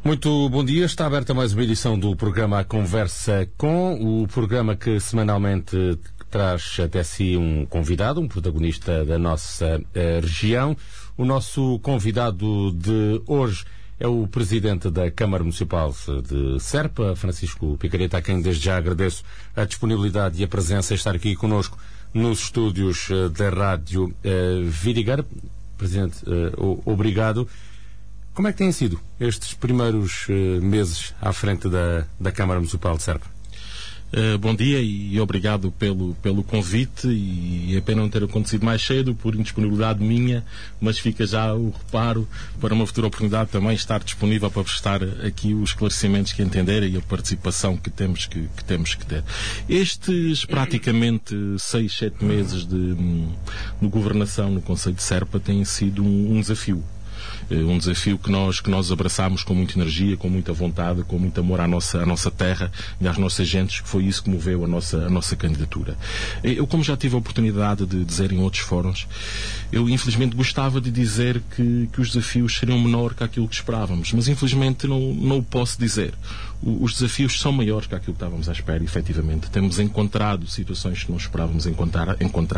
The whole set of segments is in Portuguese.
Muito bom dia, está aberta mais uma edição do programa A Conversa Com, o programa que semanalmente traz até si um convidado, um protagonista da nossa região. O nosso convidado de hoje é o Presidente da Câmara Municipal de Serpa, Francisco Picareta, a quem desde já agradeço a disponibilidade e a presença, estar aqui connosco nos estúdios da Rádio Vidigueira. Presidente, obrigado. Como é que têm sido estes primeiros meses à frente da Câmara Municipal de Serpa? Bom dia e obrigado pelo convite, e é pena não ter acontecido mais cedo por indisponibilidade minha, mas fica já o reparo para uma futura oportunidade também estar disponível para prestar aqui os esclarecimentos que entenderem e a participação que temos que ter. Estes praticamente 6, 7 meses de governação no Concelho de Serpa têm sido um desafio. Um desafio que nós abraçámos com muita energia, com muita vontade, com muito amor à nossa terra e às nossas gentes, que foi isso que moveu a nossa candidatura. Eu, como já tive a oportunidade de dizer em outros fóruns, eu infelizmente gostava de dizer que os desafios seriam menor que aquilo que esperávamos, mas infelizmente não o posso dizer. Os desafios são maiores que aquilo que estávamos à espera, efetivamente. Temos encontrado situações que não esperávamos encontrar,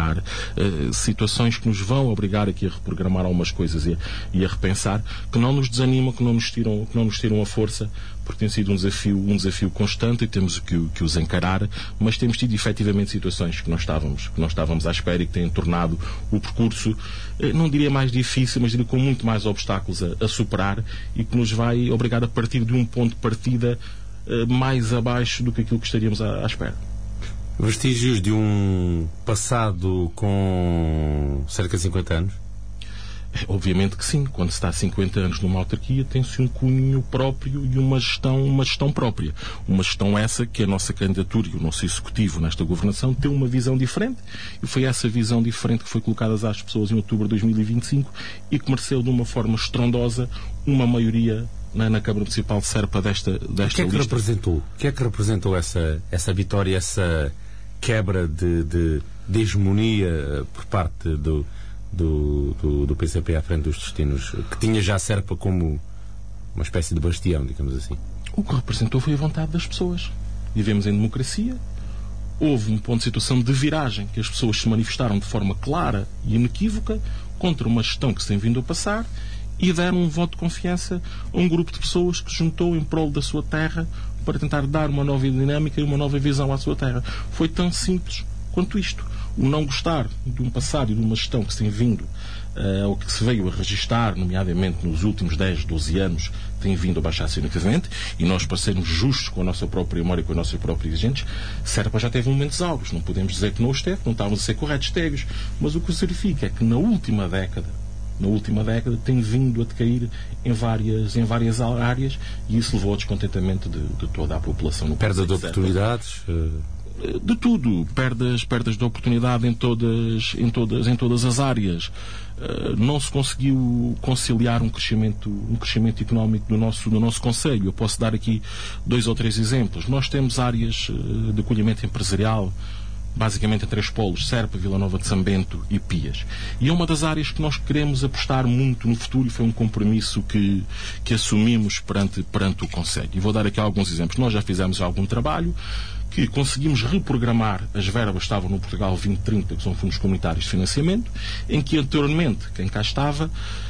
situações que nos vão obrigar aqui a reprogramar algumas coisas e a repensar, que não nos desanimam, que não nos tiram a força, porque tem sido um desafio constante e temos que os encarar, mas temos tido efetivamente situações que não estávamos à espera e que têm tornado o percurso, não diria mais difícil, mas diria com muito mais obstáculos a superar, e que nos vai obrigar a partir de um ponto de partida mais abaixo do que aquilo que estaríamos à espera. Vestígios de um passado com cerca de 50 anos? Obviamente que sim. Quando se está há 50 anos numa autarquia, tem-se um cunho próprio e uma gestão própria. Uma gestão essa que a nossa candidatura e o nosso executivo nesta governação tem uma visão diferente, e foi essa visão diferente que foi colocada às pessoas em outubro de 2025 e que mereceu de uma forma estrondosa uma maioria na Câmara Municipal de Serpa desta lista. O que é que representou essa vitória, essa quebra de hegemonia por parte do PCP à frente dos destinos, que tinha já Serpa como uma espécie de bastião, digamos assim? O que representou foi a vontade das pessoas. Vivemos em democracia. Houve um ponto de situação de viragem, que as pessoas se manifestaram de forma clara e inequívoca contra uma gestão que se tem vindo a passar, e deram um voto de confiança a um grupo de pessoas que se juntou em prol da sua terra para tentar dar uma nova dinâmica e uma nova visão à sua terra. Foi tão simples quanto isto. O não gostar de um passado e de uma gestão que se tem vindo, ou que se veio a registar, nomeadamente nos últimos 10, 12 anos, tem vindo a baixar significativamente, e nós, para sermos justos com a nossa própria memória e com a nossa própria exigentes, Serpa já teve momentos áureos. Não podemos dizer que não os teve, não estávamos a ser corretos, teve. Mas o que se verifica é que na última década tem vindo a decair em várias áreas, e isso levou ao descontentamento de toda a população. Perda de oportunidades? De tudo. Perdas de oportunidade em todas as áreas. Não se conseguiu conciliar um crescimento económico do nosso concelho. Eu posso dar aqui 2 ou 3 exemplos. Nós temos áreas de acolhimento empresarial, basicamente em 3 polos: Serpa, Vila Nova de Sambento e Pias. E é uma das áreas que nós queremos apostar muito no futuro, e foi um compromisso que assumimos perante o Conselho. E vou dar aqui alguns exemplos. Nós já fizemos algum trabalho, que conseguimos reprogramar as verbas que estavam no Portugal 2030, que são fundos comunitários de financiamento, em que anteriormente quem cá estava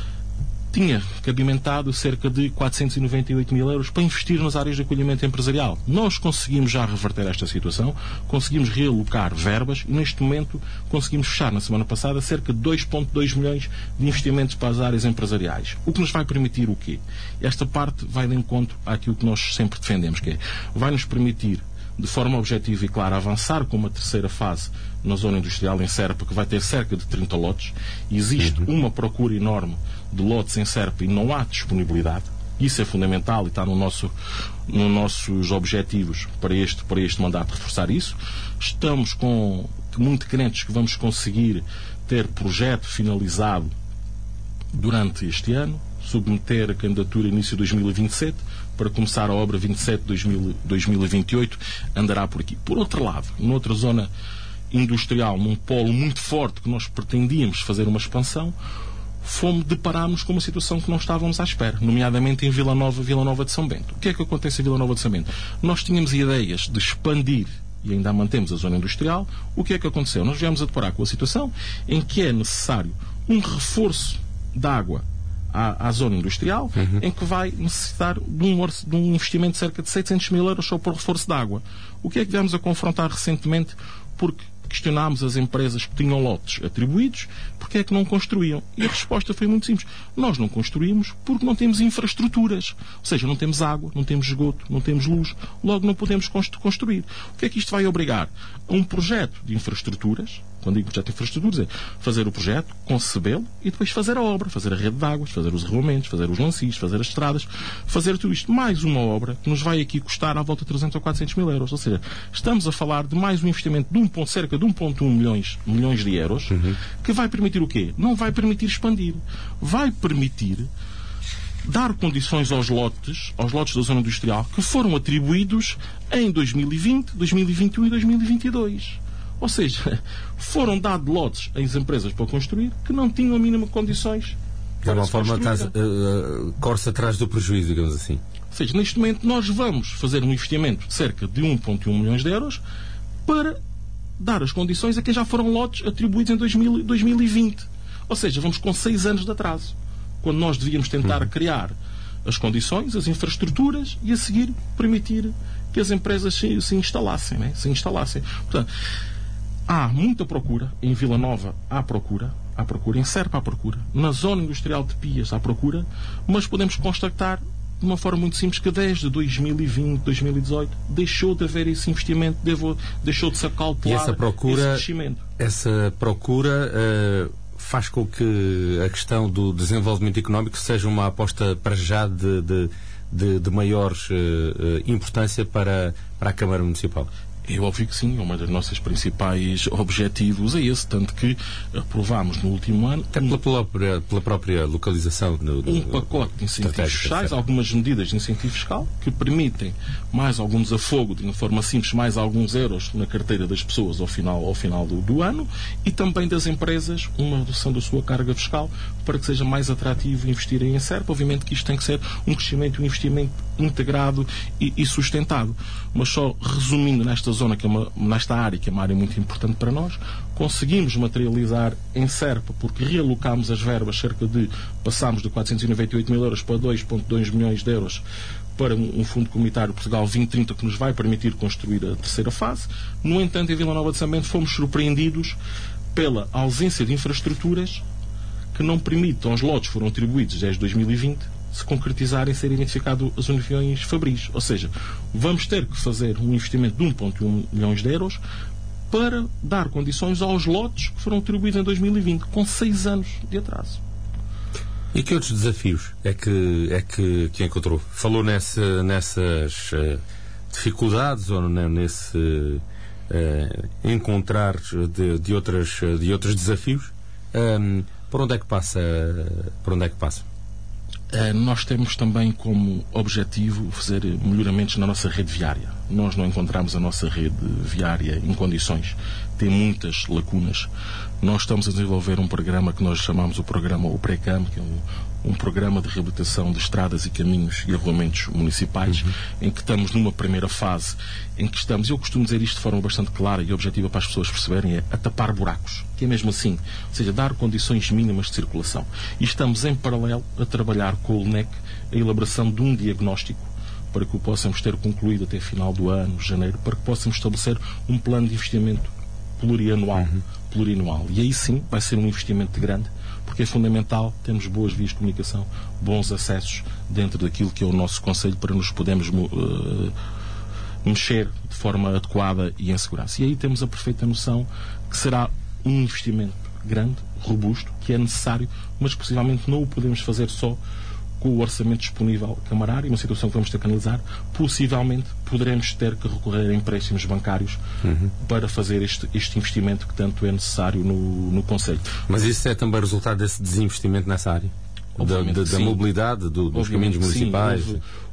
tinha cabimentado cerca de 498 mil euros para investir nas áreas de acolhimento empresarial. Nós conseguimos já reverter esta situação, conseguimos realocar verbas, e neste momento conseguimos fechar, na semana passada, cerca de 2,2 milhões de investimentos para as áreas empresariais. O que nos vai permitir o quê? Esta parte vai de encontro àquilo que nós sempre defendemos, que é, vai nos permitir, de forma objetiva e clara, avançar com uma terceira fase na zona industrial em Serpa, que vai ter cerca de 30 lotes. Existe uma procura enorme de lotes em Serpa e não há disponibilidade. Isso é fundamental e está nos nossos objetivos para este mandato, reforçar isso. Estamos muito crentes que vamos conseguir ter projeto finalizado durante este ano, submeter a candidatura início de 2027, para começar a obra 27 de 2028, andará por aqui. Por outro lado, noutra zona industrial, num polo muito forte que nós pretendíamos fazer uma expansão, deparámos com uma situação que não estávamos à espera, nomeadamente em Vila Nova de São Bento. O que é que acontece em Vila Nova de São Bento? Nós tínhamos ideias de expandir e ainda a mantemos a zona industrial. O que é que aconteceu? Nós viemos a deparar com a situação em que é necessário um reforço de água à zona industrial, em que vai necessitar de um investimento de cerca de 600 mil euros só por reforço de água. O que é que viemos a confrontar recentemente? Porque questionámos as empresas que tinham lotes atribuídos, porque é que não construíam? E a resposta foi muito simples. Nós não construímos porque não temos infraestruturas. Ou seja, não temos água, não temos esgoto, não temos luz, logo não podemos construir. O que é que isto vai obrigar? A um projeto de infraestruturas. Quando digo projeto de infraestruturas, é fazer o projeto, concebê-lo e depois fazer a obra, fazer a rede de águas, fazer os regulamentos, fazer os lancis, fazer as estradas, fazer tudo isto. Mais uma obra que nos vai aqui custar à volta de 300 ou 400 mil euros. Ou seja, estamos a falar de mais um investimento de cerca de 1,1 milhões de euros, que vai permitir o quê? Não vai permitir expandir. Vai permitir dar condições aos lotes da zona industrial que foram atribuídos em 2020, 2021 e 2022. Ou seja, foram dados lotes às empresas para construir que não tinham a mínima condições. De alguma forma, corre-se atrás do prejuízo, digamos assim. Ou seja, neste momento nós vamos fazer um investimento de cerca de 1,1 milhões de euros para dar as condições a quem já foram lotes atribuídos em 2020. Ou seja, vamos com 6 anos de atraso. Quando nós devíamos tentar criar as condições, as infraestruturas e a seguir permitir que as empresas se instalassem. Né? Portanto, há muita procura. Em Vila Nova há procura. Em Serpa há procura. Na zona industrial de Pias há procura. Mas podemos constatar de uma forma muito simples que desde 2020, 2018 deixou de haver esse investimento, deixou de se acautelar esse crescimento. Essa procura faz com que a questão do desenvolvimento económico seja uma aposta para já de maior importância para a Câmara Municipal. É óbvio que sim, uma das nossas principais objetivos é esse, tanto que aprovámos no último ano até pela própria localização um pacote de incentivos fiscais, algumas medidas de incentivo fiscal que permitem mais algum desafogo, de uma forma simples, mais alguns euros na carteira das pessoas ao final do ano, e também das empresas uma redução da sua carga fiscal para que seja mais atrativo investirem em Serpa. Obviamente que isto tem que ser um crescimento, um investimento integrado e sustentado. Mas só resumindo nesta zona, nesta área, que é uma área muito importante para nós, conseguimos materializar em Serpa, porque realocámos as verbas, passámos de 498 mil euros para 2,2 milhões de euros para um Fundo Comunitário Portugal 2030 que nos vai permitir construir a terceira fase. No entanto, em Vila Nova de São Bento fomos surpreendidos pela ausência de infraestruturas que não permitem aos lotes que foram atribuídos desde 2020 se concretizarem, ser identificado as uniões fabris. Ou seja, vamos ter que fazer um investimento de 1,1 milhões de euros para dar condições aos lotes que foram atribuídos em 2020, com 6 anos de atraso. E que outros desafios é que encontrou? Falou nessas dificuldades ou nesse encontrar de outros desafios? Por onde é que passa? Nós temos também como objetivo fazer melhoramentos na nossa rede viária. Nós não encontramos a nossa rede viária em condições. Tem muitas lacunas. Nós estamos a desenvolver um programa que nós chamamos o programa O Precam, que é um programa de reabilitação de estradas e caminhos e regulamentos municipais, em que estamos numa primeira fase, em que estamos, eu costumo dizer isto de forma bastante clara e objetiva para as pessoas perceberem, é a tapar buracos, que é mesmo assim, ou seja, dar condições mínimas de circulação. E estamos em paralelo a trabalhar com o LNEC a elaboração de um diagnóstico para que o possamos ter concluído até final do ano, janeiro, para que possamos estabelecer um plano de investimento plurianual. E aí sim vai ser um investimento grande, porque é fundamental termos boas vias de comunicação, bons acessos dentro daquilo que é o nosso concelho para nos podermos mexer de forma adequada e em segurança. E aí temos a perfeita noção que será um investimento grande, robusto, que é necessário, mas possivelmente não o podemos fazer só com o orçamento disponível camarário, uma situação que vamos ter que analisar. Possivelmente poderemos ter que recorrer a empréstimos bancários para fazer este investimento que tanto é necessário no concelho. Mas isso é também resultado desse desinvestimento nessa área? Da mobilidade, dos caminhos municipais? Sim,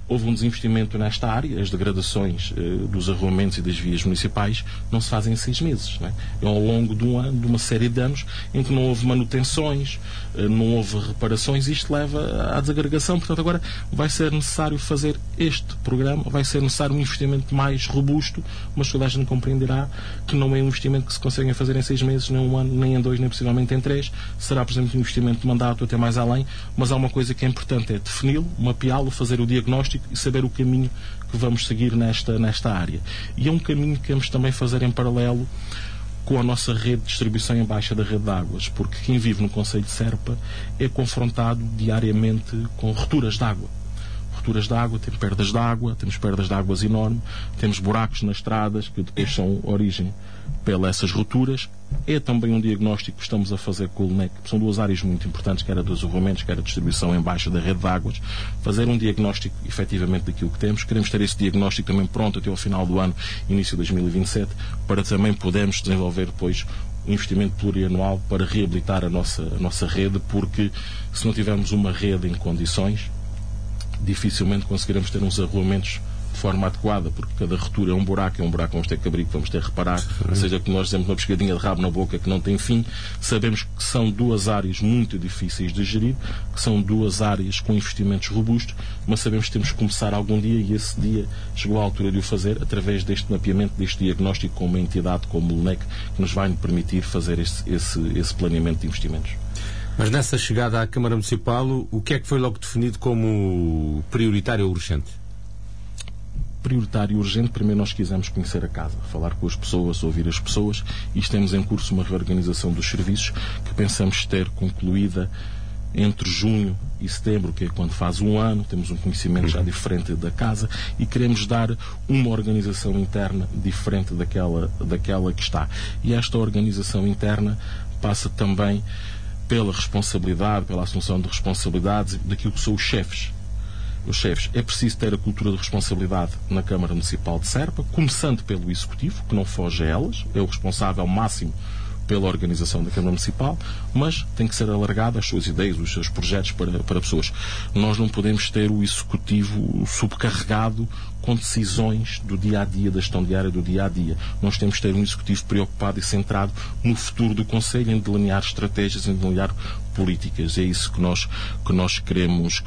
houve um desinvestimento nesta área. As degradações dos arruamentos e das vias municipais não se fazem em 6 meses. Não é? É ao longo de um ano, de uma série de anos, em que não houve manutenções, não houve reparações, e isto leva à desagregação. Portanto, agora vai ser necessário fazer este programa, vai ser necessário um investimento mais robusto, mas toda a gente compreenderá que não é um investimento que se consegue fazer em 6 meses, nem um ano, nem em 2, nem possivelmente em 3. Será, por exemplo, um investimento de mandato até mais além, mas há uma coisa que é importante, é defini-lo, mapeá-lo, fazer o diagnóstico e saber o caminho que vamos seguir nesta área. E é um caminho que queremos também fazer em paralelo com a nossa rede de distribuição em baixa da rede de águas, porque quem vive no concelho de Serpa é confrontado diariamente com rupturas de água. Rupturas de água, tem perdas de água, temos perdas de águas enormes, temos buracos nas estradas que depois são origem pelas essas rupturas. É também um diagnóstico que estamos a fazer com o LNEC. São 2 áreas muito importantes, quer a dos arruamentos, quer a distribuição em baixa da rede de águas. Fazer um diagnóstico, efetivamente, daquilo que temos. Queremos ter esse diagnóstico também pronto até ao final do ano, início de 2027, para também podermos desenvolver depois um investimento plurianual para reabilitar a nossa rede, porque se não tivermos uma rede em condições, dificilmente conseguiremos ter uns arruamentos de forma adequada, porque cada ruptura é um buraco que vamos ter que abrir, que vamos ter que reparar, ou seja, que nós dizemos uma pescadinha de rabo na boca que não tem fim. Sabemos que são 2 áreas muito difíceis de gerir, que são 2 áreas com investimentos robustos, mas sabemos que temos que começar algum dia, e esse dia chegou à altura de o fazer através deste mapeamento, deste diagnóstico, com uma entidade como o LNEC, que nos vai permitir fazer esse planeamento de investimentos. Mas nessa chegada à Câmara Municipal, o que é que foi logo definido como prioritário ou urgente? Prioritário e urgente, primeiro nós quisemos conhecer a casa, falar com as pessoas, ouvir as pessoas, e temos em curso uma reorganização dos serviços que pensamos ter concluída entre junho e setembro, que é quando faz um ano. Temos um conhecimento já diferente da casa e queremos dar uma organização interna diferente daquela que está. E esta organização interna passa também pela responsabilidade, pela assunção de responsabilidades daquilo que são os chefes. Os chefes. É preciso ter a cultura de responsabilidade na Câmara Municipal de Serpa, começando pelo Executivo, que não foge a elas, é o responsável máximo pela organização da Câmara Municipal, mas tem que ser alargado as suas ideias, os seus projetos para pessoas. Nós não podemos ter o Executivo subcarregado com decisões do dia-a-dia, da gestão diária do dia-a-dia. Nós temos que ter um Executivo preocupado e centrado no futuro do Concelho, em delinear estratégias, em delinear políticas. É isso que nós queremos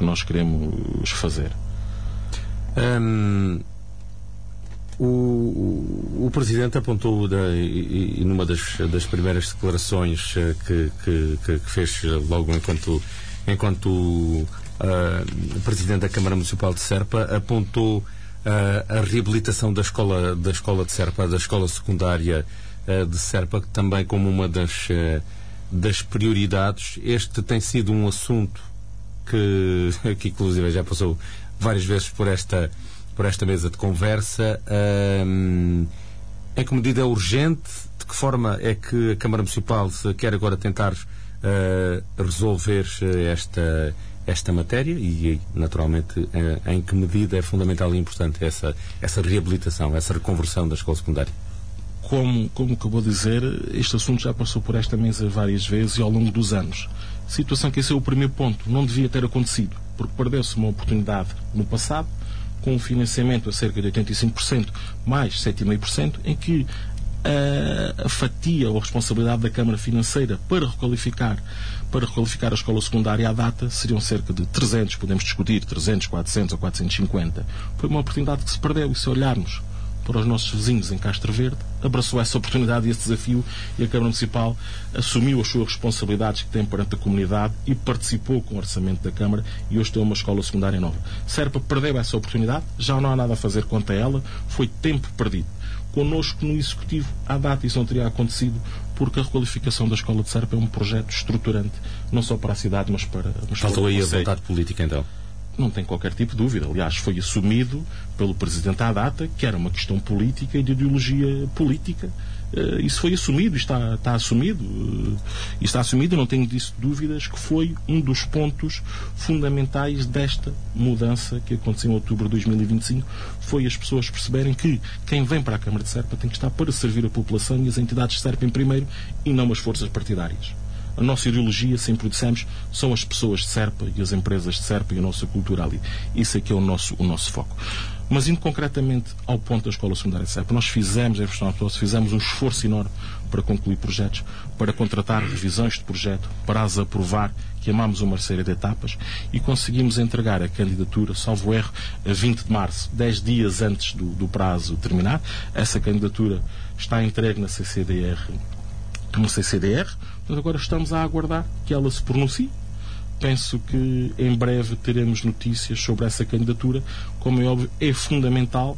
fazer. O Presidente apontou numa das primeiras declarações que fez logo enquanto Presidente da Câmara Municipal de Serpa, apontou a reabilitação da escola de Serpa, da escola secundária de Serpa, também como uma das prioridades. Este tem sido um assunto que inclusive já passou várias vezes por esta mesa de conversa. Em que medida é urgente? De que forma é que a Câmara Municipal quer agora tentar resolver esta matéria? E, naturalmente, em que medida é fundamental e importante essa reabilitação, essa reconversão da escola secundária? Como acabou de dizer, este assunto já passou por esta mesa várias vezes e ao longo dos anos. Situação que esse é o primeiro ponto. Não devia ter acontecido, porque perdeu-se uma oportunidade no passado, com um financiamento a cerca de 85%, mais 7,5%, em que a fatia ou a responsabilidade da Câmara Financeira para requalificar a escola secundária à data seriam cerca de 300, podemos discutir 300, 400 ou 450. Foi uma oportunidade que se perdeu, e se olharmos para os nossos vizinhos em Castro Verde, abraçou essa oportunidade e esse desafio, e a Câmara Municipal assumiu as suas responsabilidades que tem perante a comunidade e participou com o orçamento da Câmara, e hoje tem uma escola secundária nova. Serpa perdeu essa oportunidade, já não há nada a fazer quanto a ela, foi tempo perdido. Connosco no Executivo, à data, isso não teria acontecido, porque a requalificação da escola de Serpa é um projeto estruturante, não só para a cidade, mas para Faltou aí a vontade política, então? Não tem qualquer tipo de dúvida. Aliás, foi assumido pelo Presidente à data que era uma questão política e de ideologia política. Isso foi assumido, está assumido. E está assumido, não tenho disso dúvidas, que foi um dos pontos fundamentais desta mudança que aconteceu em outubro de 2025. Foi as pessoas perceberem que quem vem para a Câmara de Serpa tem que estar para servir a população e as entidades de Serpa em primeiro, e não as forças partidárias. A nossa ideologia, sempre dissemos, são as pessoas de Serpa e as empresas de Serpa e a nossa cultura ali. Isso é que é o nosso foco. Mas indo concretamente ao ponto da Escola Secundária de Serpa, nós fizemos um esforço enorme para concluir projetos, para contratar revisões de projeto, para as aprovar, queimámos uma série de etapas e conseguimos entregar a candidatura, salvo erro, a 20 de março, 10 dias antes do prazo terminar. Essa candidatura está entregue na CCDR. Portanto, agora estamos a aguardar que ela se pronuncie. Penso que em breve teremos notícias sobre essa candidatura. Como é óbvio, é fundamental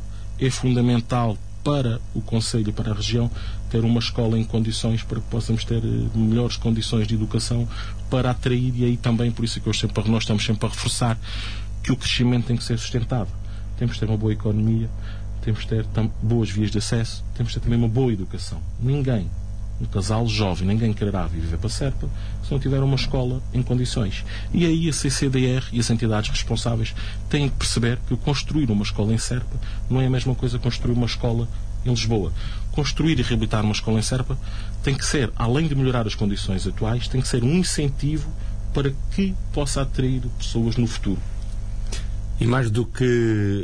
para o Conselho e para a região ter uma escola em condições para que possamos ter melhores condições de educação para atrair, e aí também, por isso que nós estamos sempre a reforçar que o crescimento tem que ser sustentado. Temos de ter uma boa economia, temos de ter boas vias de acesso, temos de ter também uma boa educação. Um casal jovem, ninguém quererá viver para Serpa se não tiver uma escola em condições. E aí a CCDR e as entidades responsáveis têm que perceber que construir uma escola em Serpa não é a mesma coisa que construir uma escola em Lisboa. Construir e reabilitar uma escola em Serpa tem que ser, além de melhorar as condições atuais, tem que ser um incentivo para que possa atrair pessoas no futuro. E mais do que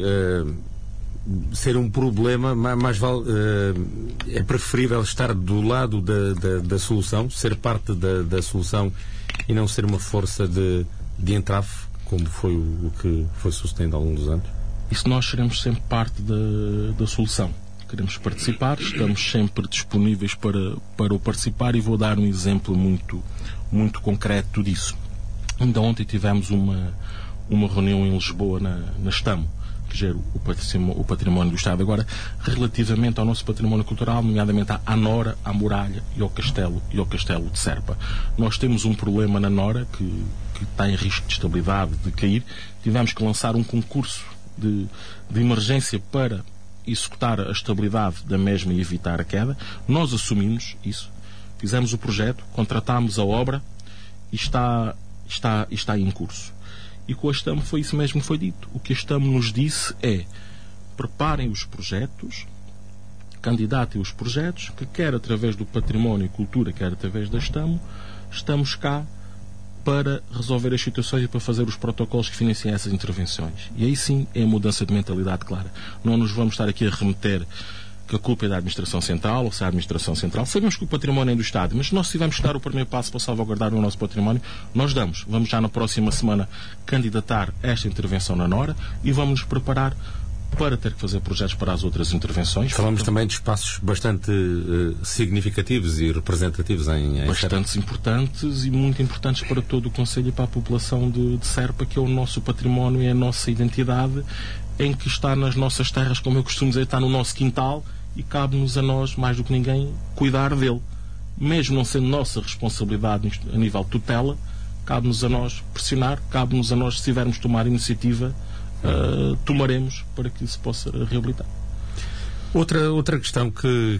ser um problema, mais vale, é preferível estar do lado da solução, ser parte da solução e não ser uma força de entrave, como foi o que foi sucedendo ao longo dos anos? Isso, nós seremos sempre parte da solução. Queremos participar, estamos sempre disponíveis para o participar, e vou dar um exemplo muito concreto disso. Ainda ontem tivemos uma reunião em Lisboa, na STAMO, que gera o património do Estado. Agora, relativamente ao nosso património cultural, nomeadamente à Nora, à Muralha e ao Castelo de Serpa. Nós temos um problema na Nora que está em risco de estabilidade, de cair. Tivemos que lançar um concurso de emergência para executar a estabilidade da mesma e evitar a queda. Nós assumimos isso, fizemos o projeto, contratámos a obra e está em curso. E com a STAM foi isso mesmo que foi dito. O que a STAM nos disse é: preparem os projetos, candidatem os projetos, que quer através do património e cultura, quer através da STAM, estamos cá para resolver as situações e para fazer os protocolos que financiem essas intervenções. E aí sim é a mudança de mentalidade clara. Não nos vamos estar aqui a remeter que a culpa é da Administração Central, ou se é a Administração Central. Sabemos que o património é do Estado, mas nós, se tivermos que dar o primeiro passo para salvaguardar o nosso património, nós damos. Vamos já na próxima semana candidatar esta intervenção na Nora e vamos nos preparar para ter que fazer projetos para as outras intervenções. Falamos também de espaços bastante significativos e representativos em Bastantes importantes e muito importantes para todo o Conselho e para a população de Serpa, que é o nosso património e a nossa identidade, em que está nas nossas terras, como eu costumo dizer, está no nosso quintal, e cabe-nos a nós, mais do que ninguém, cuidar dele. Mesmo não sendo nossa responsabilidade a nível de tutela, cabe-nos a nós pressionar, cabe-nos a nós, se tivermos de tomar iniciativa, tomaremos para que se possa reabilitar. Outra questão que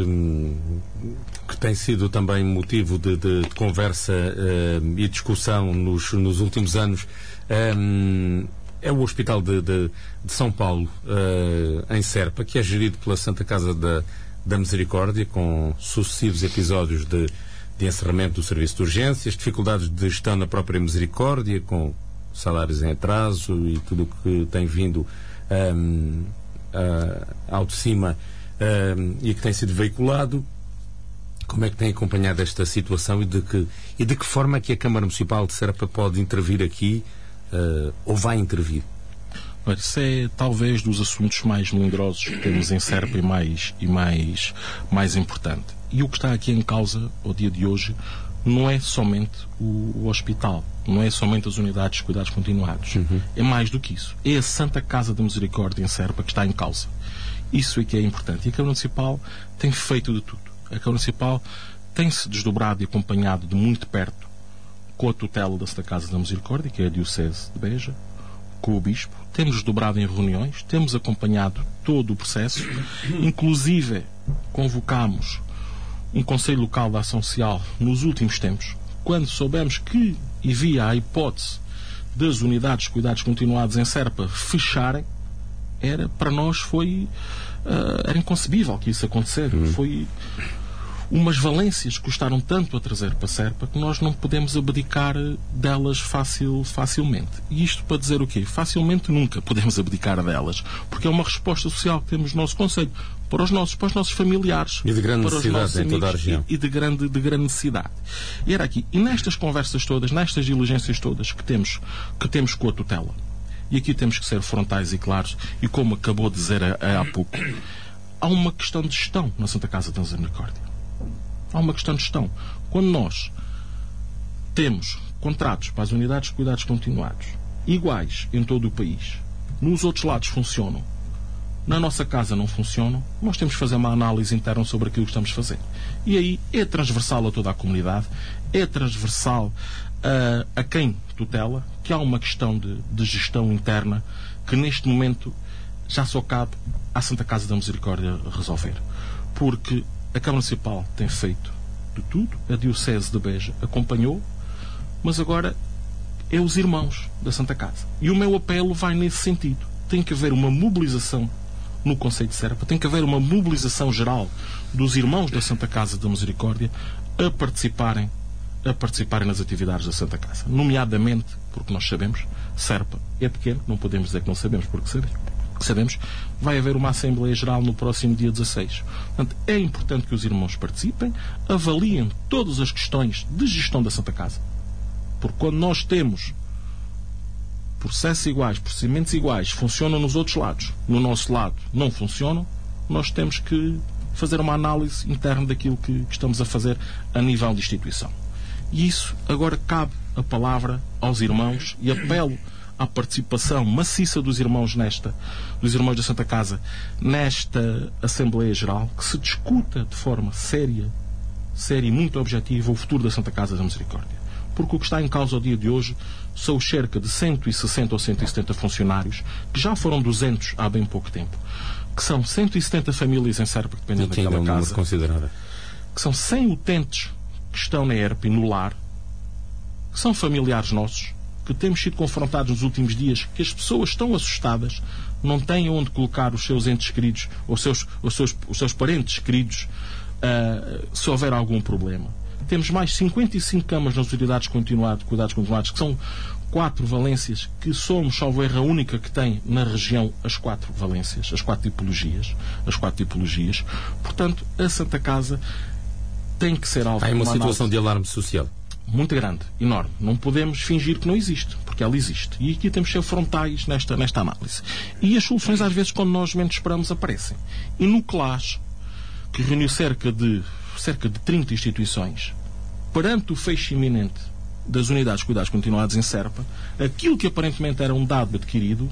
tem sido também motivo de conversa e discussão nos últimos anos é o Hospital de São Paulo, em Serpa, que é gerido pela Santa Casa da Misericórdia, com sucessivos episódios de encerramento do serviço de urgências, dificuldades de gestão na própria Misericórdia, com salários em atraso e tudo o que tem vindo ao de cima e que tem sido veiculado. Como é que tem acompanhado esta situação e de que forma é que a Câmara Municipal de Serpa pode intervir aqui, ou vai intervir? Isso é talvez dos assuntos mais melindrosos que temos em Serpa e mais importante. E o que está aqui em causa, ao dia de hoje, não é somente o hospital, não é somente as unidades de cuidados continuados. É mais do que isso. É a Santa Casa da Misericórdia em Serpa que está em causa. Isso é que é importante. E a Câmara Municipal tem feito de tudo. A Câmara Municipal tem-se desdobrado e acompanhado de muito perto com a tutela da Santa Casa da Misericórdia, que é a Diocese de Beja, com o Bispo. Temos desdobrado em reuniões, temos acompanhado todo o processo, inclusive convocámos um Conselho Local de Ação Social nos últimos tempos, quando soubemos que havia a hipótese das unidades de cuidados continuados em Serpa fecharem. Para nós era inconcebível que isso acontecesse. Foi umas valências que custaram tanto a trazer para a Serpa que nós não podemos abdicar delas facilmente. E isto para dizer o quê? Facilmente nunca podemos abdicar delas, porque é uma resposta social que temos no nosso concelho, para os nossos familiares. E de grande para necessidade os nossos em toda a região. E de grande necessidade. E era aqui. E nestas conversas todas, nestas diligências todas que temos com a tutela, e aqui temos que ser frontais e claros, e como acabou de dizer há pouco, há uma questão de gestão na Santa Casa da Misericórdia. Há uma questão de gestão. Quando nós temos contratos para as unidades de cuidados continuados iguais em todo o país, nos outros lados funcionam, na nossa casa não funcionam, nós temos que fazer uma análise interna sobre aquilo que estamos a fazer. E aí é transversal a toda a comunidade, é transversal a quem tutela, que há uma questão de gestão interna que neste momento já só cabe à Santa Casa da Misericórdia resolver. Porque a Câmara Municipal tem feito de tudo, a Diocese de Beja acompanhou, mas agora é os irmãos da Santa Casa. E o meu apelo vai nesse sentido. Tem que haver uma mobilização no Concelho de Serpa, tem que haver uma mobilização geral dos irmãos da Santa Casa da Misericórdia a participarem nas atividades da Santa Casa. Nomeadamente, porque nós sabemos, Serpa é pequeno, não podemos dizer que não sabemos, porque sabemos, vai haver uma Assembleia Geral no próximo dia 16. Portanto, é importante que os irmãos participem, avaliem todas as questões de gestão da Santa Casa. Porque quando nós temos processos iguais, procedimentos iguais, funcionam nos outros lados, no nosso lado não funcionam, nós temos que fazer uma análise interna daquilo que estamos a fazer a nível de instituição. E isso agora cabe a palavra aos irmãos e apelo à participação maciça dos irmãos da Santa Casa nesta Assembleia Geral, que se discuta de forma séria e muito objetiva o futuro da Santa Casa da Misericórdia. Porque o que está em causa ao dia de hoje são os cerca de 160 ou 170 funcionários, que já foram 200 há bem pouco tempo, que são 170 famílias em Serpa que dependem daquela casa, que são 100 utentes que estão na ERP e no lar, que são familiares nossos, que temos sido confrontados nos últimos dias, que as pessoas estão assustadas, não têm onde colocar os seus entes queridos, os seus parentes queridos, se houver algum problema. Temos mais 55 camas nas unidades de cuidados continuados, que são 4 valências, que somos, salvo erro, a única que tem na região as 4 valências, as 4 tipologias. Portanto, a Santa Casa tem que ser alvo. Há uma situação de alarme social muito grande, enorme. Não podemos fingir que não existe, porque ela existe. E aqui temos que ser frontais nesta análise. E as soluções, às vezes, quando nós menos esperamos, aparecem. E no CLAS, que reuniu cerca de 30 instituições, perante o fecho iminente das unidades de cuidados continuados em Serpa, aquilo que aparentemente era um dado adquirido,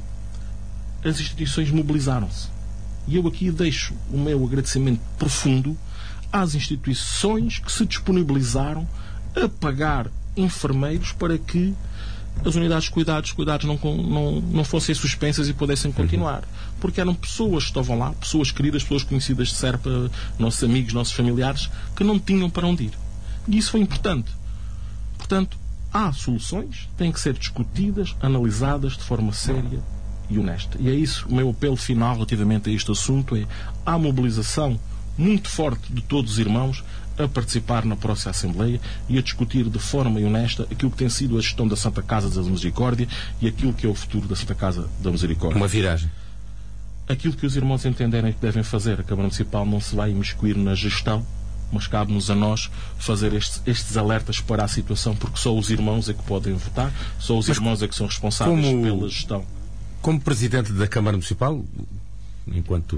as instituições mobilizaram-se. E eu aqui deixo o meu agradecimento profundo às instituições que se disponibilizaram a pagar enfermeiros para que as unidades de cuidados não fossem suspensas e pudessem continuar. Porque eram pessoas que estavam lá, pessoas queridas, pessoas conhecidas de Serpa, nossos amigos, nossos familiares, que não tinham para onde ir. E isso foi importante. Portanto, há soluções, têm que ser discutidas, analisadas de forma séria e honesta. E é isso, o meu apelo final relativamente a este assunto é a mobilização muito forte de todos os irmãos a participar na próxima Assembleia e a discutir de forma honesta aquilo que tem sido a gestão da Santa Casa da Misericórdia e aquilo que é o futuro da Santa Casa da Misericórdia. Uma viragem. Aquilo que os irmãos entenderem que devem fazer, a Câmara Municipal não se vai imiscuir na gestão, mas cabe-nos a nós fazer estes alertas para a situação, porque só os irmãos é que podem votar, só os irmãos é que são responsáveis pela gestão. Como Presidente da Câmara Municipal, enquanto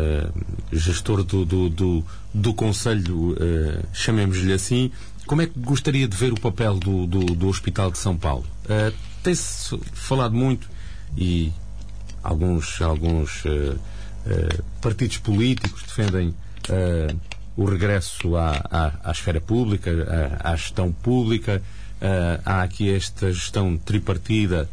gestor do Conselho, chamemos-lhe assim, como é que gostaria de ver o papel do Hospital de São Paulo? Tem-se falado muito e alguns partidos políticos defendem o regresso à esfera pública, à gestão pública. Há aqui esta gestão tripartida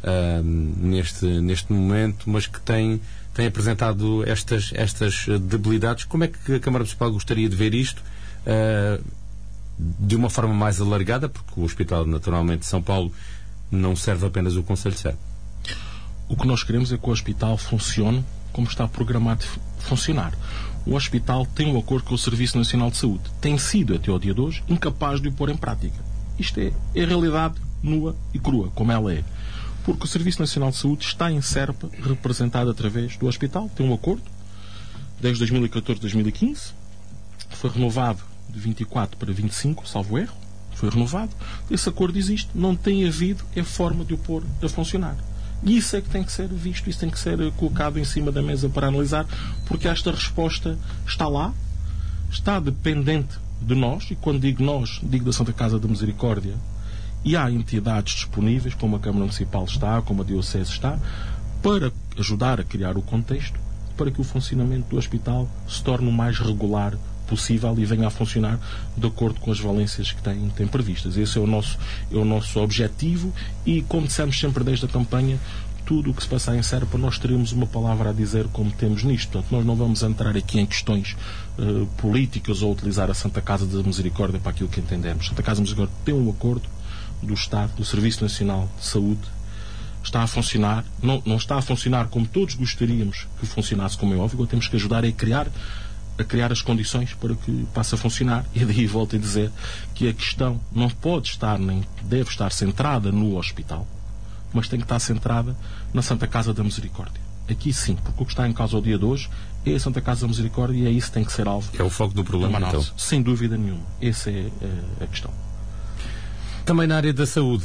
neste momento, mas que tem apresentado estas debilidades. Como é que a Câmara Municipal gostaria de ver isto de uma forma mais alargada? Porque o Hospital, naturalmente, de São Paulo não serve apenas o Concelho de Serpa. O que nós queremos é que o hospital funcione como está programado de funcionar. o hospital tem um acordo com o Serviço Nacional de Saúde. Tem sido, até ao dia de hoje, incapaz de o pôr em prática. Isto é a realidade nua e crua, como ela é. Porque o Serviço Nacional de Saúde está em Serpa, representado através do hospital, tem um acordo, desde 2014 a 2015, foi renovado de 24 para 25, salvo erro, foi renovado. Esse acordo existe, não tem havido a forma de o pôr a funcionar. E isso é que tem que ser visto, isso tem que ser colocado em cima da mesa para analisar, porque esta resposta está lá, está dependente de nós, e quando digo nós, digo da Santa Casa da Misericórdia, e há entidades disponíveis, como a Câmara Municipal está, como a Diocese está, para ajudar a criar o contexto, para que o funcionamento do hospital se torne o mais regular possível e venha a funcionar de acordo com as valências que tem previstas. Esse é o nosso objetivo e, como dissemos sempre desde a campanha, tudo o que se passar em Serpa, nós teremos uma palavra a dizer como temos nisto. Portanto, nós não vamos entrar aqui em questões políticas ou utilizar a Santa Casa da Misericórdia para aquilo que entendemos. A Santa Casa da Misericórdia tem um acordo do Estado, do Serviço Nacional de Saúde, está a funcionar, não está a funcionar como todos gostaríamos que funcionasse, como é óbvio, temos que ajudar a criar as condições para que passe a funcionar. E daí volto a dizer que a questão não pode estar, nem deve estar centrada no hospital, mas tem que estar centrada na Santa Casa da Misericórdia. Aqui sim, porque o que está em causa ao dia de hoje é a Santa Casa da Misericórdia e é isso que tem que ser alvo. É o foco do problema, então. Sem dúvida nenhuma. Essa é a questão. Também na área da saúde,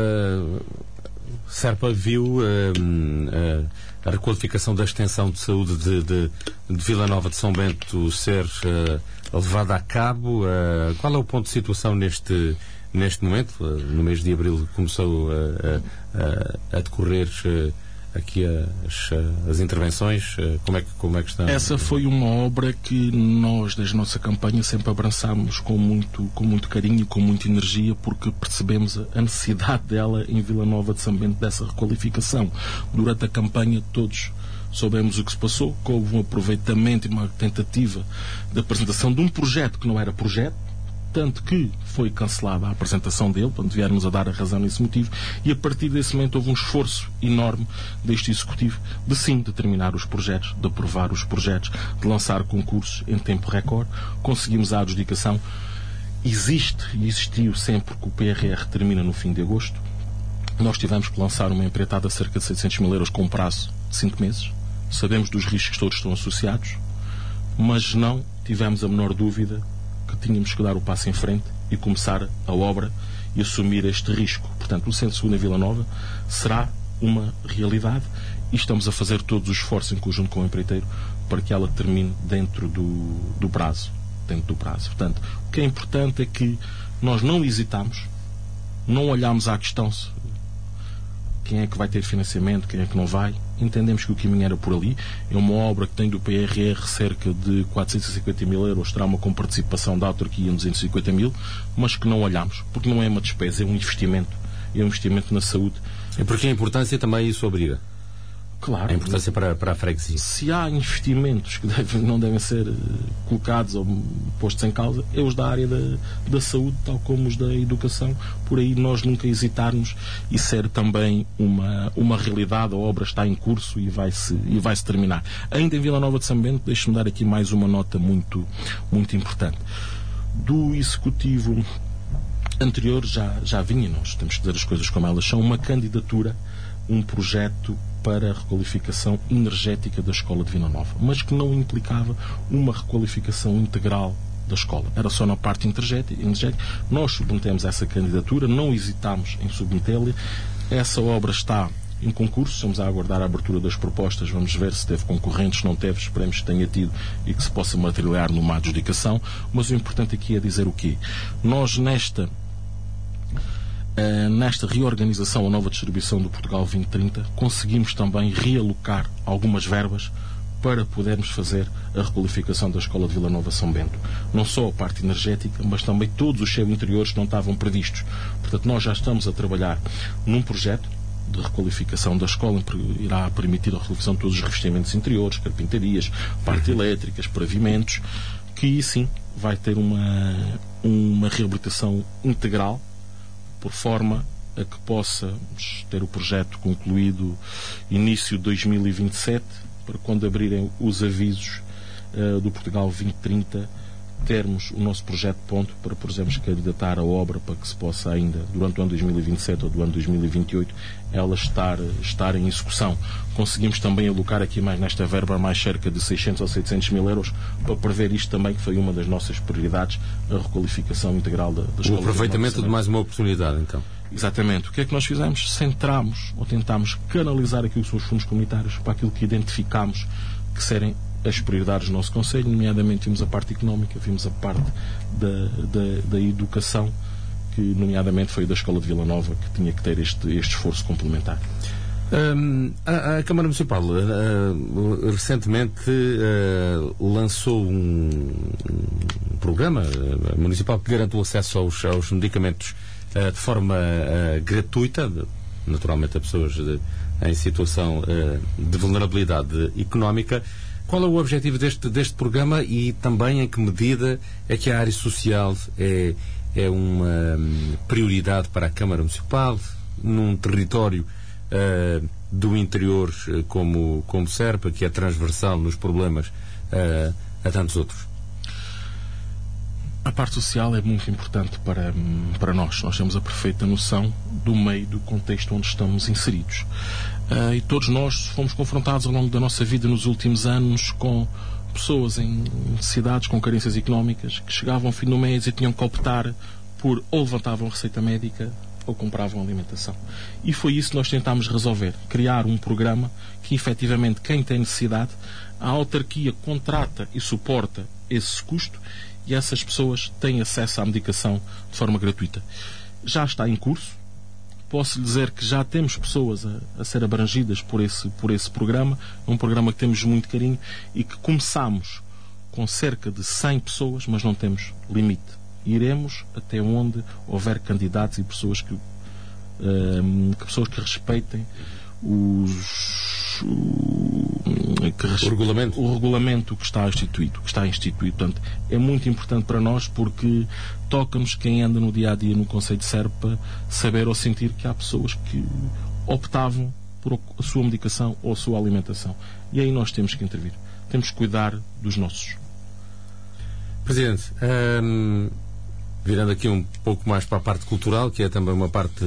Serpa viu a requalificação da extensão de saúde de Vila Nova de São Bento ser levada a cabo. Qual é o ponto de situação neste momento? No mês de abril começou a decorrer aqui as intervenções. Como é que estão? Essa foi uma obra que nós, desde a nossa campanha, sempre abraçámos com muito carinho e com muita energia, porque percebemos a necessidade dela em Vila Nova de São Bento, dessa requalificação. Durante a campanha todos soubemos o que se passou, que houve um aproveitamento e uma tentativa de apresentação de um projeto que não era projeto, tanto que foi cancelada a apresentação dele, quando viermos a dar a razão nesse motivo, e a partir desse momento houve um esforço enorme deste Executivo de sim determinar os projetos, de aprovar os projetos, de lançar concursos em tempo recorde. Conseguimos a adjudicação. Existe e existiu sempre que o PRR termina no fim de agosto. Nós tivemos que lançar uma empreitada de cerca de 600 mil euros com um prazo de 5 meses. Sabemos dos riscos que todos estão associados, mas não tivemos a menor dúvida que tínhamos que dar o passo em frente e começar a obra e assumir este risco. Portanto, o Centro de Saúde em Vila Nova será uma realidade e estamos a fazer todos os esforços em conjunto com o empreiteiro para que ela termine dentro do prazo. Portanto, o que é importante é que nós não hesitamos, não olhamos à questão se quem é que vai ter financiamento, quem é que não vai. Entendemos que o caminho era por ali. É uma obra que tem do PRR cerca de 450 mil euros, terá uma comparticipação da autarquia em 250 mil, mas que não olhamos, porque não é uma despesa, é um investimento na saúde. E porque a importância também isso obriga. Claro. A importância para a freguesia. Se há investimentos que não devem ser colocados ou postos em causa, é os da área da saúde, tal como os da educação. Por aí nós nunca hesitarmos e ser também uma realidade. A obra está em curso e vai-se terminar. Ainda em Vila Nova de São Bento, deixe-me dar aqui mais uma nota muito importante. Do Executivo anterior já vinha, nós temos que dizer as coisas como elas são, uma candidatura, um projeto para a requalificação energética da escola de Vila Nova, mas que não implicava uma requalificação integral da escola. Era só na parte energética. Nós submetemos essa candidatura, não hesitámos em submetê-la. Essa obra está em concurso, estamos a aguardar a abertura das propostas, vamos ver se teve concorrentes, se não teve, esperemos que tenha tido e que se possa materializar numa adjudicação, mas o importante aqui é dizer o quê? Nós nesta reorganização, a nova distribuição do Portugal 2030, conseguimos também realocar algumas verbas para podermos fazer a requalificação da Escola de Vila Nova São Bento. Não só a parte energética, mas também todos os seus interiores que não estavam previstos. Portanto, nós já estamos a trabalhar num projeto de requalificação da escola, que irá permitir a requalificação de todos os revestimentos interiores, carpintarias, parte elétricas, pavimentos, que sim vai ter uma reabilitação integral, por forma a que possamos ter o projeto concluído início de 2027, para quando abrirem os avisos do Portugal 2030, termos o nosso projeto ponto para podermos candidatar a obra para que se possa ainda, durante o ano 2027 ou do ano 2028, ela estar em execução. Conseguimos também alocar aqui mais nesta verba mais cerca de 600 ou 700 mil euros para prever isto também, que foi uma das nossas prioridades, a requalificação integral da escola. O aproveitamento de mais uma oportunidade, então. Exatamente. O que é que nós fizemos? Centramos ou tentámos canalizar aquilo que são os fundos comunitários para aquilo que identificámos que serem as prioridades do nosso Conselho, nomeadamente vimos a parte económica, vimos a parte da educação, que nomeadamente foi da Escola de Vila Nova que tinha que ter este esforço complementar. A Câmara Municipal recentemente lançou um programa municipal que garante o acesso aos medicamentos de forma gratuita, naturalmente a pessoas em situação de vulnerabilidade económica. Qual é o objetivo deste programa e também em que medida é que a área social é uma prioridade para a Câmara Municipal num território do interior como Serpa, que é transversal nos problemas a tantos outros? A parte social é muito importante para nós. Nós temos a perfeita noção do meio, do contexto onde estamos inseridos. E todos nós fomos confrontados ao longo da nossa vida nos últimos anos com pessoas em cidades com carências económicas que chegavam ao fim do mês e tinham que optar por ou levantavam receita médica ou compravam alimentação. E foi isso que nós tentámos resolver. Criar um programa que, efetivamente, quem tem necessidade, a autarquia contrata e suporta esse custo e essas pessoas têm acesso à medicação de forma gratuita. Já está em curso. Posso lhe dizer que já temos pessoas a ser abrangidas por esse programa. É um programa que temos muito carinho e que começamos com cerca de 100 pessoas, mas não temos limite. Iremos até onde houver candidatos e pessoas que respeitem o regulamento que está instituído. Portanto, é muito importante para nós porque toca-nos, quem anda no dia-a-dia no Concelho de Serpa, saber ou sentir que há pessoas que optavam por a sua medicação ou a sua alimentação. E aí nós temos que intervir. Temos que cuidar dos nossos. Presidente, virando aqui um pouco mais para a parte cultural, que é também uma parte,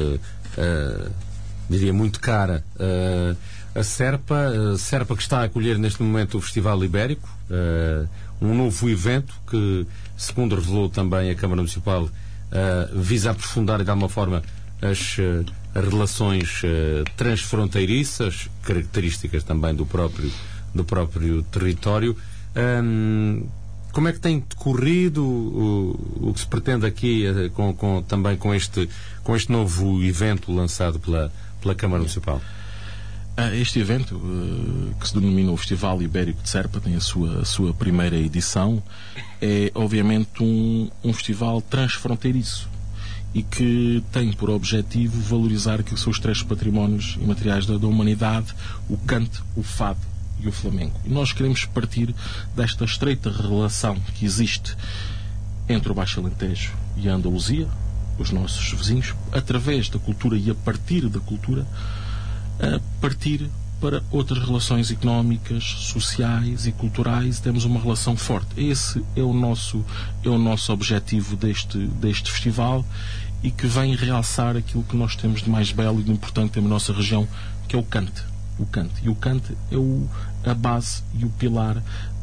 diria, muito cara, a Serpa que está a acolher neste momento o Festival Ibérico, um novo evento que, segundo revelou também a Câmara Municipal, visa aprofundar e de alguma forma as relações transfronteiriças, características também do próprio território. Como é que tem decorrido o que se pretende aqui também com este novo evento lançado pela Câmara Municipal? Este evento, que se denomina o Festival Ibérico de Serpa, tem a sua primeira edição, é obviamente um festival transfronteiriço e que tem por objetivo valorizar aquilo que são os três patrimónios imateriais da humanidade: o canto, o fado e o flamenco. E nós queremos partir desta estreita relação que existe entre o Baixo Alentejo e a Andaluzia, os nossos vizinhos, através da cultura e a partir da cultura, a partir para outras relações económicas, sociais e culturais. Temos uma relação forte. Esse é o nosso objetivo deste festival, e que vem realçar aquilo que nós temos de mais belo e de importante na nossa região, que é o cante. E o cante é a base e o pilar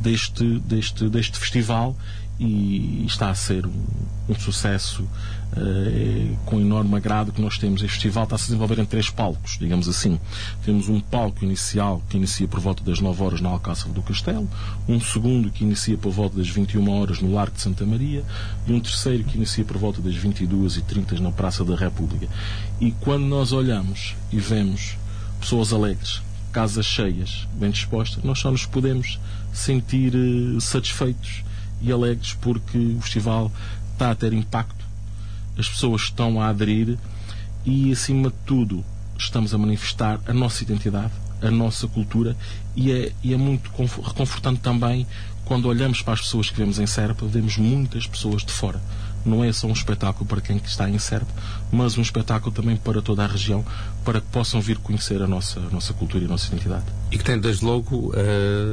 deste festival, e está a ser um sucesso com enorme agrado que nós temos. Este festival está a se desenvolver em 3 palcos, digamos assim. Temos um palco inicial que inicia por volta das 9 horas na Alcácer do Castelo, um segundo que inicia por volta das 21 horas no Largo de Santa Maria e um terceiro que inicia por volta das 22h30 na Praça da República. E quando nós olhamos e vemos pessoas alegres, casas cheias, bem dispostas, nós só nos podemos sentir satisfeitos e alegres, porque o festival está a ter impacto, as pessoas estão a aderir e, acima de tudo, estamos a manifestar a nossa identidade, a nossa cultura, e é muito reconfortante também quando olhamos para as pessoas que vemos em Serpa. Vemos muitas pessoas de fora. Não é só um espetáculo para quem está em Serpa, mas um espetáculo também para toda a região, para que possam vir conhecer a nossa cultura e a nossa identidade. E que tem, desde logo,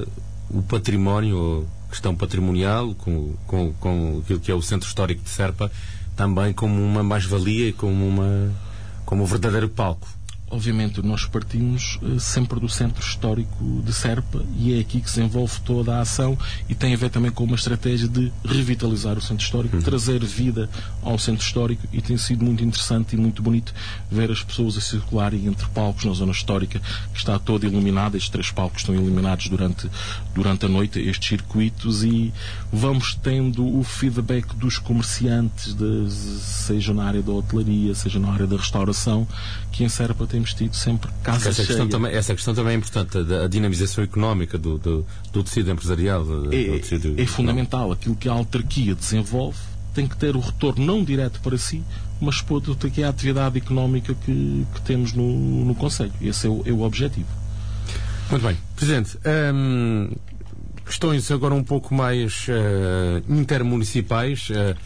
o património, a questão patrimonial, com aquilo que é o Centro Histórico de Serpa, também como uma mais-valia e como um verdadeiro palco. Obviamente, nós partimos sempre do Centro Histórico de Serpa e é aqui que se desenvolve toda a ação e tem a ver também com uma estratégia de revitalizar o Centro Histórico, trazer vida ao Centro Histórico, e tem sido muito interessante e muito bonito ver as pessoas a circularem entre palcos na zona histórica, que está toda iluminada. Estes 3 palcos estão iluminados durante a noite, estes circuitos, e vamos tendo o feedback dos comerciantes, seja na área da hotelaria, seja na área da restauração, que em Serpa temos tido sempre casa cheia. Essa questão também é importante, a dinamização económica do tecido empresarial. É fundamental. Aquilo que a autarquia desenvolve tem que ter o retorno não direto para si, mas para tudo que é a atividade económica que temos no concelho. Esse é o objetivo. Muito bem. Presidente, questões agora um pouco mais intermunicipais.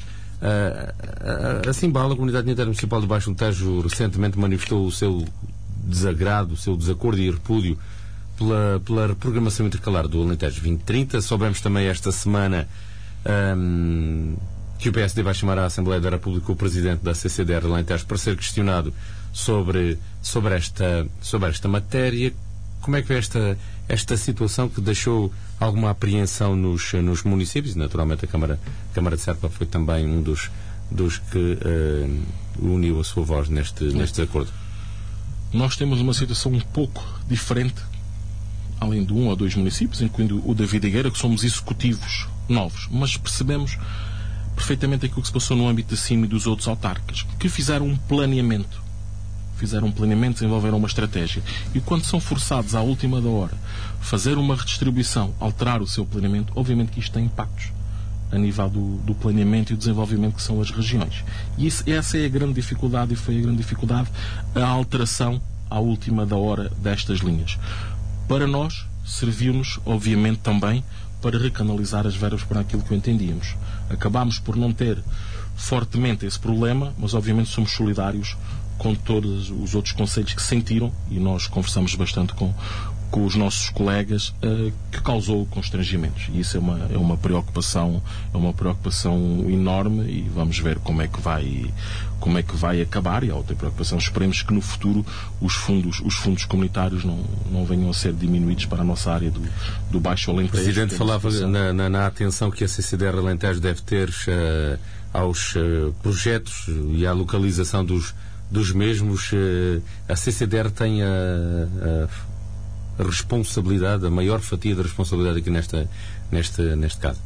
A Cimbal, a Comunidade Intermunicipal do Baixo Alentejo, recentemente manifestou o seu desagrado, o seu desacordo e repúdio pela reprogramação intercalar do Alentejo 2030. Soubemos também esta semana que o PSD vai chamar à Assembleia da República o Presidente da CCDR Alentejo para ser questionado sobre esta matéria. Como é que é esta situação que deixou alguma apreensão nos municípios? Naturalmente a Câmara de Serpa foi também um dos que uniu a sua voz neste acordo. Nós temos uma situação um pouco diferente, além de 1 ou 2 municípios, incluindo o da Vidigueira, que somos executivos novos, mas percebemos perfeitamente aquilo que se passou no âmbito da CIM e dos outros autarcas, que fizeram um planeamento, desenvolveram uma estratégia, e quando são forçados à última da hora fazer uma redistribuição, alterar o seu planeamento, obviamente que isto tem impactos a nível do planeamento e do desenvolvimento, que são as regiões. E essa é a grande dificuldade, e foi a grande dificuldade a alteração à última da hora destas linhas. Para nós, serviu-nos, obviamente, também para recanalizar as verbas para aquilo que entendíamos. Acabámos por não ter fortemente esse problema, mas obviamente somos solidários com todos os outros concelhos que sentiram, e nós conversamos bastante com os nossos colegas, que causou constrangimentos. E isso é uma preocupação enorme, e vamos ver como é que vai acabar. E a outra preocupação, esperemos que no futuro os fundos comunitários não venham a ser diminuídos para a nossa área do Baixo Alentejo. O Presidente falava na atenção que a CCDR Alentejo deve ter aos projetos e à localização dos mesmos. A CCDR tem a responsabilidade, a maior fatia da responsabilidade aqui neste caso.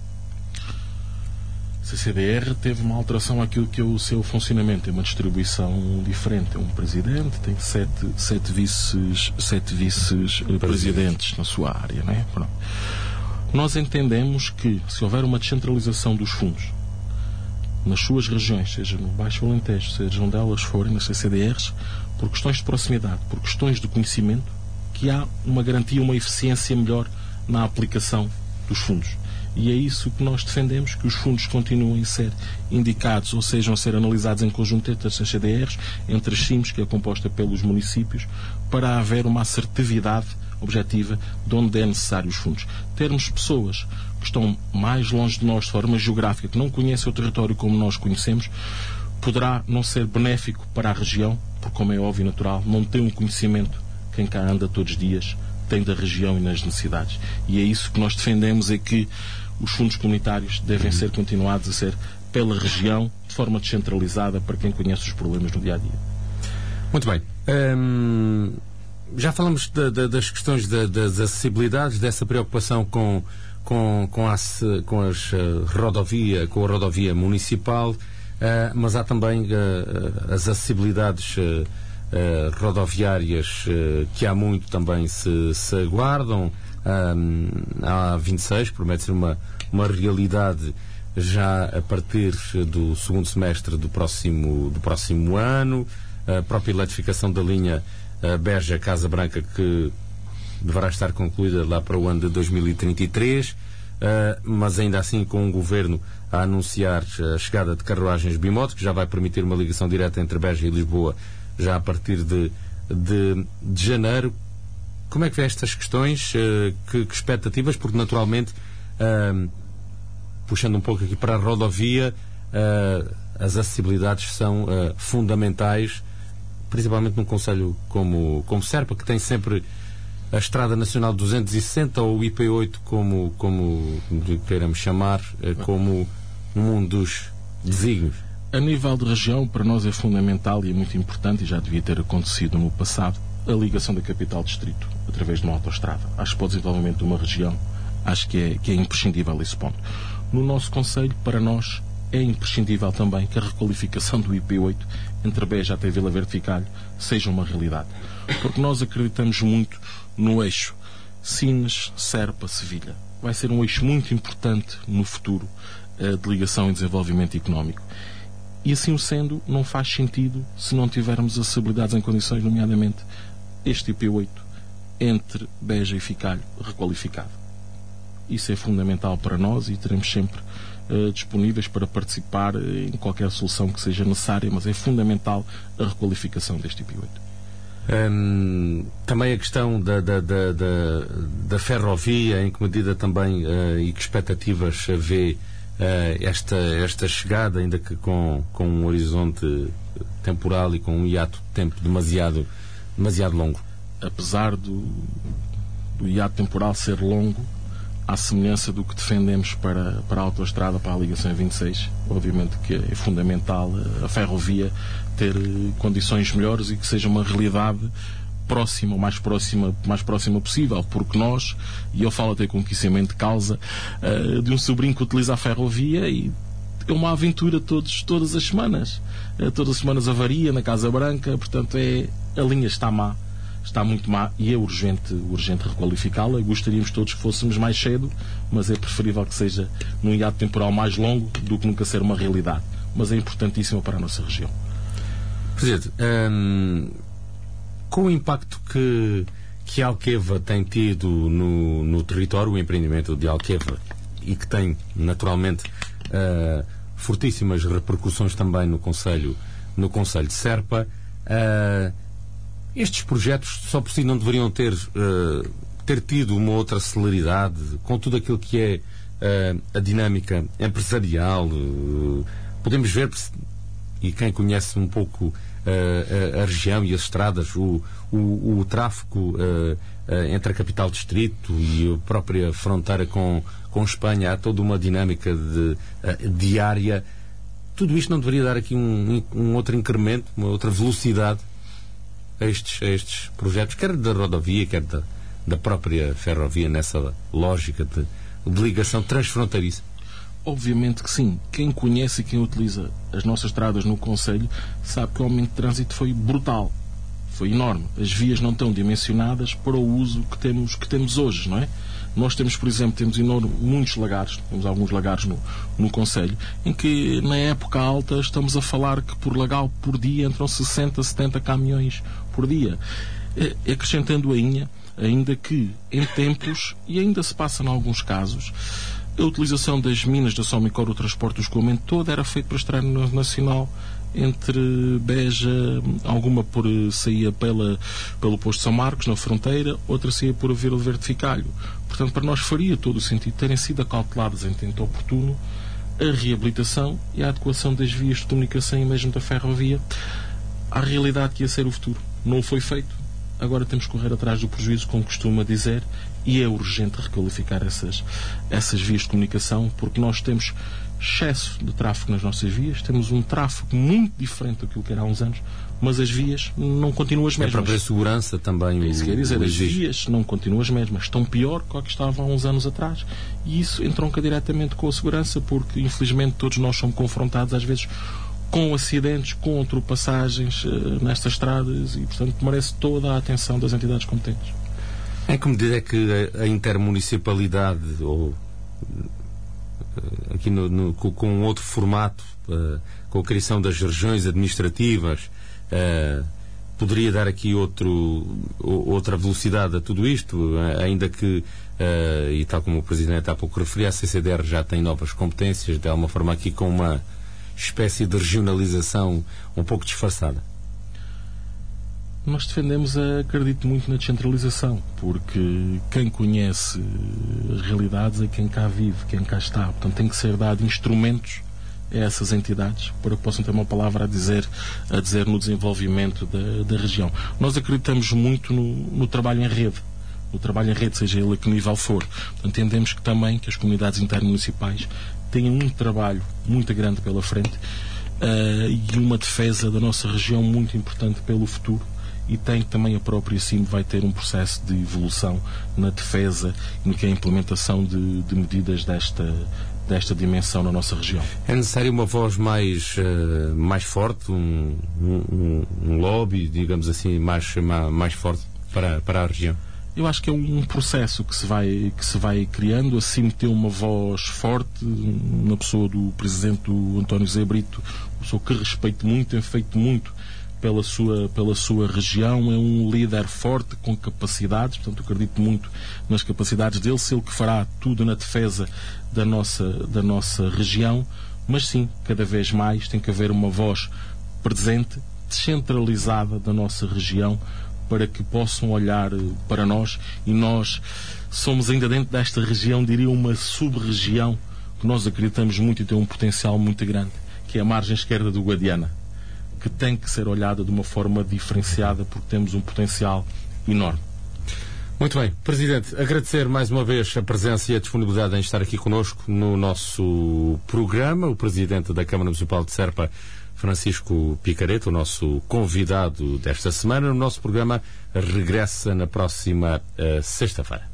A CCDR teve uma alteração àquilo que é o seu funcionamento, tem uma distribuição diferente. É um presidente, tem sete vice-presidentes na sua área, não é? Pronto. Nós entendemos que, se houver uma descentralização dos fundos nas suas regiões, seja no Baixo Alentejo, seja onde elas forem, nas CCDRs, por questões de proximidade, por questões de conhecimento, que há uma garantia, uma eficiência melhor na aplicação dos fundos. E é isso que nós defendemos, que os fundos continuem a ser indicados, ou sejam a ser analisados em conjunto entre as CCDRs, entre as CIMs, que é composta pelos municípios, para haver uma assertividade objetiva de onde é necessário os fundos. Termos pessoas que estão mais longe de nós de forma geográfica, que não conhecem o território como nós conhecemos, poderá não ser benéfico para a região, porque, como é óbvio e natural, não tem um conhecimento, quem cá anda todos os dias tem da região e nas necessidades. E é isso que nós defendemos, é que os fundos comunitários devem ser continuados a ser pela região, de forma descentralizada, para quem conhece os problemas no dia-a-dia. Muito bem. Já falamos das questões das acessibilidades, dessa preocupação com a rodovia municipal, mas há também as acessibilidades rodoviárias que há muito também se aguardam. A 26 promete ser uma realidade já a partir do segundo semestre do próximo ano. A própria eletrificação da linha Beja-Casa Branca, que deverá estar concluída lá para o ano de 2033, mas ainda assim com o Governo a anunciar a chegada de carruagens bimoto, que já vai permitir uma ligação direta entre Beja e Lisboa já a partir de janeiro. como é que vê estas questões? Que expectativas? Porque, naturalmente, puxando um pouco aqui para a rodovia, as acessibilidades são fundamentais, principalmente num concelho como Serpa, que tem sempre a Estrada Nacional 260 ou o IP8, como queiramos chamar, como um dos desígnios. A nível de região, para nós é fundamental e é muito importante, e já devia ter acontecido no passado, a ligação da capital distrito através de uma autoestrada. Acho que para o desenvolvimento de uma região, acho que é imprescindível esse ponto. No nosso concelho, para nós, é imprescindível também que a requalificação do IP8 entre Beja até Vila Verde Ficalho seja uma realidade. Porque nós acreditamos muito no eixo Sines, Serpa, Sevilha. Vai ser um eixo muito importante no futuro de ligação e desenvolvimento económico. E assim o sendo, não faz sentido se não tivermos acessibilidades em condições, nomeadamente este IP8 entre Beja e Ficalho requalificado. Isso é fundamental para nós e teremos sempre disponíveis para participar em qualquer solução que seja necessária, mas é fundamental a requalificação deste IP8. Também a questão da ferrovia, em que medida também e que expectativas vê esta chegada, ainda que com um horizonte temporal e com um hiato de tempo demasiado longo? Apesar do hiato temporal ser longo, à semelhança do que defendemos para a autoestrada, para a ligação 26, obviamente que é fundamental a ferrovia ter condições melhores e que seja uma realidade próxima, o mais próxima possível, porque nós, e eu falo até com conhecimento de causa, de um sobrinho que utiliza a ferrovia, e é uma aventura todas as semanas. Todas as semanas avaria na Casa Branca, portanto a linha está má. Está muito má e é urgente requalificá-la. Gostaríamos todos que fôssemos mais cedo, mas é preferível que seja num hiato temporal mais longo do que nunca ser uma realidade. Mas é importantíssima para a nossa região. Presidente, com o impacto que a Alqueva tem tido no território, o empreendimento de Alqueva, e que tem naturalmente fortíssimas repercussões também no concelho de Serpa, estes projetos só por si não deveriam ter tido uma outra celeridade com tudo aquilo que é a dinâmica empresarial. Podemos ver, e quem conhece um pouco a região e as estradas, o tráfego entre a capital distrito e a própria fronteira com Espanha, há toda uma dinâmica diária. Tudo isto não deveria dar aqui um outro incremento, uma outra velocidade a estes projetos, quer da rodovia, quer da própria ferrovia, nessa lógica de ligação transfronteiriça? Obviamente que sim. Quem conhece e quem utiliza as nossas estradas no concelho sabe que o aumento de trânsito foi brutal, foi enorme. As vias não estão dimensionadas para o uso que temos hoje, não é? Nós temos, por exemplo, muitos lagares, temos alguns lagares no concelho, em que na época alta estamos a falar que por lagar por dia entram 60, 70 caminhões por dia. Acrescentando ainda que em tempos, e ainda se passa em alguns casos, a utilização das minas da Somicor, o transporte do escoamento todo, era feito para a estrada nacional entre Beja, alguma saía pelo posto de São Marcos, na fronteira, outra saía por Vila Verde Ficalho. Portanto, para nós faria todo o sentido terem sido acautelados em tempo oportuno a reabilitação e a adequação das vias de comunicação e mesmo da ferrovia à realidade que ia ser o futuro. Não foi feito. Agora temos que correr atrás do prejuízo, como costuma dizer, e é urgente requalificar essas vias de comunicação, porque nós temos excesso de tráfego nas nossas vias, temos um tráfego muito diferente daquilo que era há uns anos, mas as vias não continuam as mesmas. A própria segurança também. Isso quer dizer, as vias não continuam as mesmas, estão pior do que estavam há uns anos atrás, e isso entronca diretamente com a segurança, porque infelizmente todos nós somos confrontados às vezes com acidentes, com ultrapassagens nestas estradas, e portanto merece toda a atenção das entidades competentes. Em que medida é que a intermunicipalidade, ou aqui com outro formato, com a criação das regiões administrativas, poderia dar aqui outra velocidade a tudo isto, ainda que, e tal como o Presidente há pouco referia, a CCDR já tem novas competências, de alguma forma aqui com uma espécie de regionalização um pouco disfarçada? Nós defendemos, acredito muito na descentralização, porque quem conhece as realidades é quem cá vive, quem cá está. Portanto, tem que ser dado instrumentos a essas entidades para que possam ter uma palavra a dizer no desenvolvimento da região. Nós acreditamos muito no trabalho em rede. No trabalho em rede, seja ele a que nível for. Portanto, entendemos que também que as comunidades intermunicipais têm um trabalho muito grande pela frente e uma defesa da nossa região muito importante pelo futuro. E tem também a própria CIM vai ter um processo de evolução na defesa e no que é a implementação de medidas desta dimensão na nossa região. É necessário uma voz mais forte, um lobby, digamos assim, mais forte para a região? Eu acho que é um processo que se vai criando. A CIM tem uma voz forte na pessoa do Presidente do António José Brito, uma pessoa que respeito muito, tem feito muito pela sua região, é um líder forte, com capacidades, portanto acredito muito nas capacidades dele, se ele que fará tudo na defesa da nossa região, mas sim, cada vez mais tem que haver uma voz presente, descentralizada da nossa região, para que possam olhar para nós, e nós somos ainda dentro desta região, diria uma sub-região, que nós acreditamos muito e tem um potencial muito grande, que é a margem esquerda do Guadiana, que tem que ser olhada de uma forma diferenciada, porque temos um potencial enorme. Muito bem. Presidente, agradecer mais uma vez a presença e a disponibilidade em estar aqui connosco no nosso programa. O Presidente da Câmara Municipal de Serpa, Francisco Picareto, o nosso convidado desta semana. O nosso programa regressa na próxima sexta-feira.